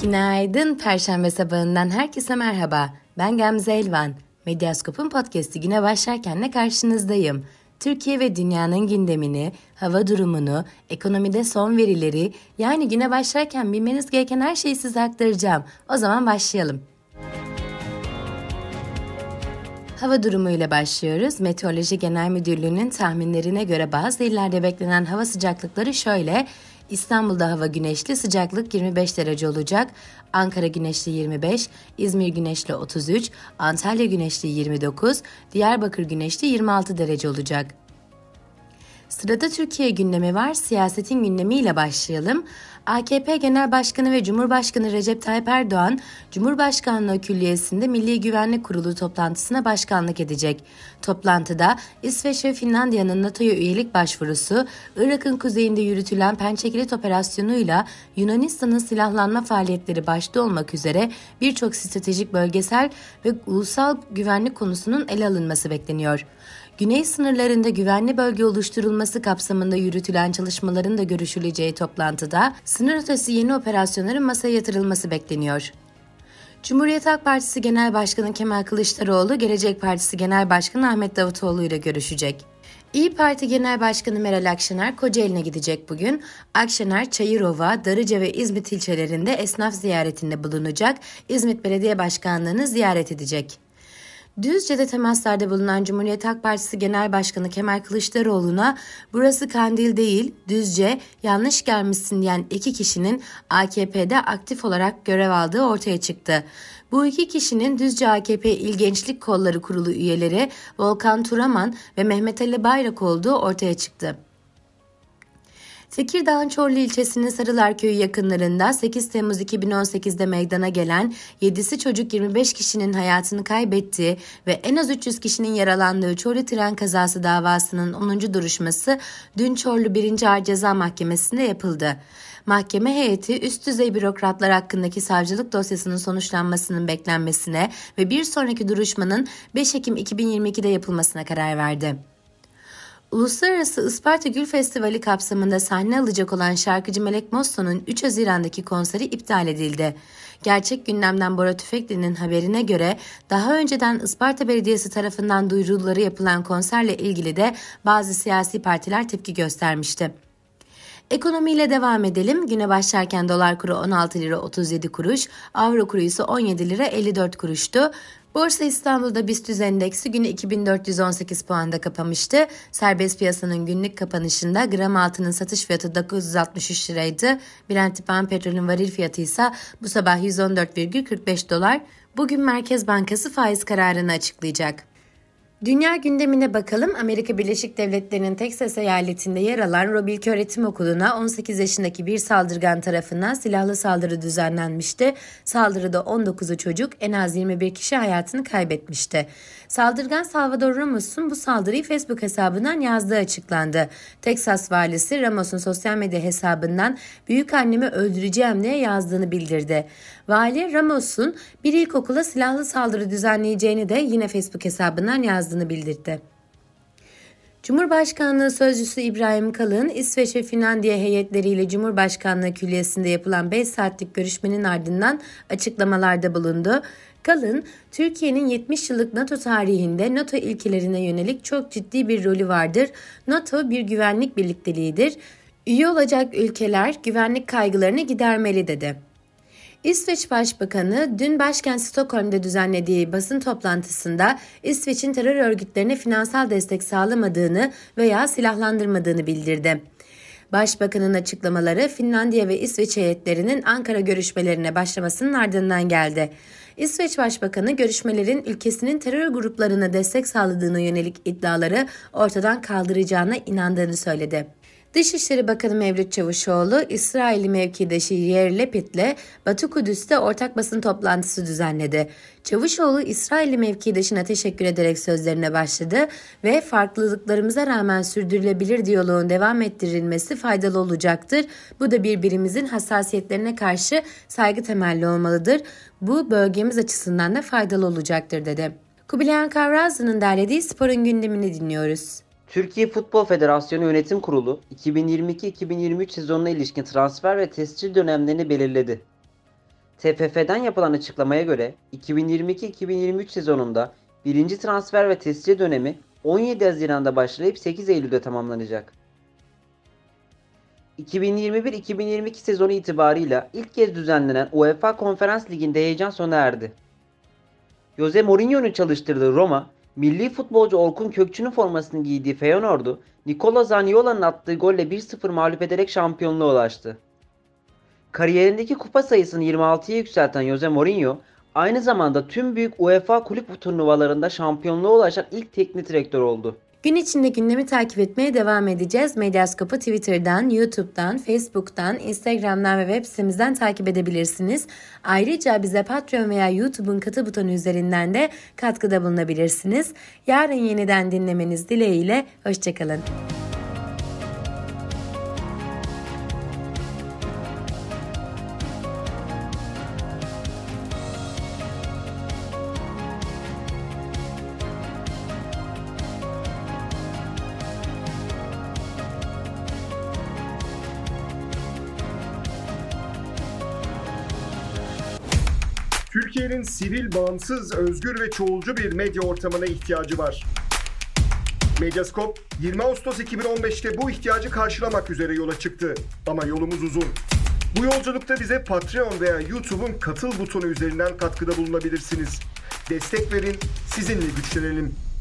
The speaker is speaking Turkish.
Günaydın, Perşembe sabahından herkese merhaba. Ben Gamze Elvan. Medyaskop'un podcast'i güne başlarkenle karşınızdayım. Türkiye ve dünyanın gündemini, hava durumunu, ekonomide son verileri, yani güne başlarken bilmeniz gereken her şeyi size aktaracağım. O zaman başlayalım. Hava durumuyla başlıyoruz. Meteoroloji Genel Müdürlüğü'nün tahminlerine göre bazı illerde beklenen hava sıcaklıkları şöyle. İstanbul'da hava güneşli, sıcaklık 25 derece olacak. Ankara güneşli 25, İzmir güneşli 33, Antalya güneşli 29, Diyarbakır güneşli 26 derece olacak. Sırada Türkiye gündemi var. Siyasetin gündemiyle başlayalım. AKP Genel Başkanı ve Cumhurbaşkanı Recep Tayyip Erdoğan, Cumhurbaşkanlığı Külliyesi'nde Milli Güvenlik Kurulu toplantısına başkanlık edecek. Toplantıda İsveç ve Finlandiya'nın NATO'ya üyelik başvurusu, Irak'ın kuzeyinde yürütülen Pençekilit operasyonuyla Yunanistan'ın silahlanma faaliyetleri başta olmak üzere birçok stratejik bölgesel ve ulusal güvenlik konusunun ele alınması bekleniyor. Güney sınırlarında güvenli bölge oluşturulması kapsamında yürütülen çalışmaların da görüşüleceği toplantıda sınır ötesi yeni operasyonların masaya yatırılması bekleniyor. Cumhuriyet Halk Partisi Genel Başkanı Kemal Kılıçdaroğlu, Gelecek Partisi Genel Başkanı Ahmet Davutoğlu ile görüşecek. İYİ Parti Genel Başkanı Meral Akşener Kocaeli'ne gidecek bugün. Akşener, Çayırova, Darıca ve İzmit ilçelerinde esnaf ziyaretinde bulunacak, İzmit Belediye Başkanlığı'nı ziyaret edecek. Düzce'de temaslarda bulunan Cumhuriyet Halk Partisi Genel Başkanı Kemal Kılıçdaroğlu'na "Burası Kandil değil, Düzce, yanlış gelmişsin" diyen iki kişinin AKP'de aktif olarak görev aldığı ortaya çıktı. Bu iki kişinin Düzce AKP İl Gençlik Kolları Kurulu üyeleri Volkan Turaman ve Mehmet Ali Bayrak olduğu ortaya çıktı. Tekirdağ'ın Çorlu ilçesinin Sarılar Köyü yakınlarında 8 Temmuz 2018'de meydana gelen 7'si çocuk 25 kişinin hayatını kaybettiği ve en az 300 kişinin yaralandığı Çorlu tren kazası davasının 10. duruşması dün Çorlu 1. Ağır Ceza Mahkemesi'nde yapıldı. Mahkeme heyeti üst düzey bürokratlar hakkındaki savcılık dosyasının sonuçlanmasının beklenmesine ve bir sonraki duruşmanın 5 Ekim 2022'de yapılmasına karar verdi. Uluslararası Isparta Gül Festivali kapsamında sahne alacak olan şarkıcı Melek Mosso'nun 3 Haziran'daki konseri iptal edildi. Gerçek gündemden Bora Tüfekli'nin haberine göre daha önceden Isparta Belediyesi tarafından duyuruları yapılan konserle ilgili de bazı siyasi partiler tepki göstermişti. Ekonomiyle devam edelim. Güne başlarken dolar kuru 16 lira 37 kuruş, avro kuru ise 17 lira 54 kuruştu. Borsa İstanbul'da BIST endeksi günü 2418 puanda kapamıştı. Serbest piyasanın günlük kapanışında gram altının satış fiyatı 963 liraydı. Brent tipan petrolün varil fiyatı ise bu sabah 114,45 dolar. Bugün Merkez Bankası faiz kararını açıklayacak. Dünya gündemine bakalım. Amerika Birleşik Devletleri'nin Teksas eyaletinde yer alan Robb İlköğretim Okulu'na 18 yaşındaki bir saldırgan tarafından silahlı saldırı düzenlenmişti. Saldırıda 19'u çocuk, en az 21 kişi hayatını kaybetmişti. Saldırgan Salvador Ramos'un bu saldırıyı Facebook hesabından yazdığı açıklandı. Teksas valisi Ramos'un sosyal medya hesabından "Büyükannemi öldüreceğim" diye yazdığını bildirdi. Vali Ramos'un bir ilkokula silahlı saldırı düzenleyeceğini de yine Facebook hesabından yazdığını bildirdi. Cumhurbaşkanlığı Sözcüsü İbrahim Kalın, İsveç ve Finlandiya heyetleriyle Cumhurbaşkanlığı Külliyesi'nde yapılan 5 saatlik görüşmenin ardından açıklamalarda bulundu. Kalın, Türkiye'nin 70 yıllık NATO tarihinde NATO ilkelerine yönelik çok ciddi bir rolü vardır. NATO bir güvenlik birlikteliğidir. Üye olacak ülkeler güvenlik kaygılarını gidermeli dedi. İsveç Başbakanı dün başkent Stockholm'da düzenlediği basın toplantısında İsveç'in terör örgütlerine finansal destek sağlamadığını veya silahlandırmadığını bildirdi. Başbakanın açıklamaları Finlandiya ve İsveç heyetlerinin Ankara görüşmelerine başlamasının ardından geldi. İsveç Başbakanı görüşmelerin ülkesinin terör gruplarına destek sağladığına yönelik iddiaları ortadan kaldıracağına inandığını söyledi. Dışişleri Bakanı Mevlüt Çavuşoğlu, İsrailli mevkidaşı Yair Lapid'le Batı Kudüs'te ortak basın toplantısı düzenledi. Çavuşoğlu, İsrailli mevkidaşına teşekkür ederek sözlerine başladı ve farklılıklarımıza rağmen sürdürülebilir diyaloğun devam ettirilmesi faydalı olacaktır. Bu da birbirimizin hassasiyetlerine karşı saygı temelli olmalıdır. Bu bölgemiz açısından da faydalı olacaktır dedi. Kubilayan Kavrazlı'nın derlediği sporun gündemini dinliyoruz. Türkiye Futbol Federasyonu Yönetim Kurulu 2022-2023 sezonuna ilişkin transfer ve tescil dönemlerini belirledi. TFF'den yapılan açıklamaya göre 2022-2023 sezonunda birinci transfer ve tescil dönemi 17 Haziran'da başlayıp 8 Eylül'de tamamlanacak. 2021-2022 sezonu itibarıyla ilk kez düzenlenen UEFA Konferans Ligi'nde heyecan sona erdi. Jose Mourinho'nun çalıştırdığı Roma, milli futbolcu Orkun Kökçü'nün formasını giydiği Feyenoord'u Nicola Zaniola'nın attığı golle 1-0 mağlup ederek şampiyonluğa ulaştı. Kariyerindeki kupa sayısını 26'ya yükselten Jose Mourinho, aynı zamanda tüm büyük UEFA kulüp turnuvalarında şampiyonluğa ulaşan ilk teknik direktör oldu. Gün içinde gündemi takip etmeye devam edeceğiz. Medyascope'u Twitter'dan, YouTube'dan, Facebook'tan, Instagram'dan ve web sitemizden takip edebilirsiniz. Ayrıca bize Patreon veya YouTube'un katı butonu üzerinden de katkıda bulunabilirsiniz. Yarın yeniden dinlemeniz dileğiyle, hoşçakalın. Türkiye'nin sivil, bağımsız, özgür ve çoğulcu bir medya ortamına ihtiyacı var. Medyascope 20 Ağustos 2015'te bu ihtiyacı karşılamak üzere yola çıktı. Ama yolumuz uzun. Bu yolculukta bize Patreon veya YouTube'un katıl butonu üzerinden katkıda bulunabilirsiniz. Destek verin, sizinle güçlenelim.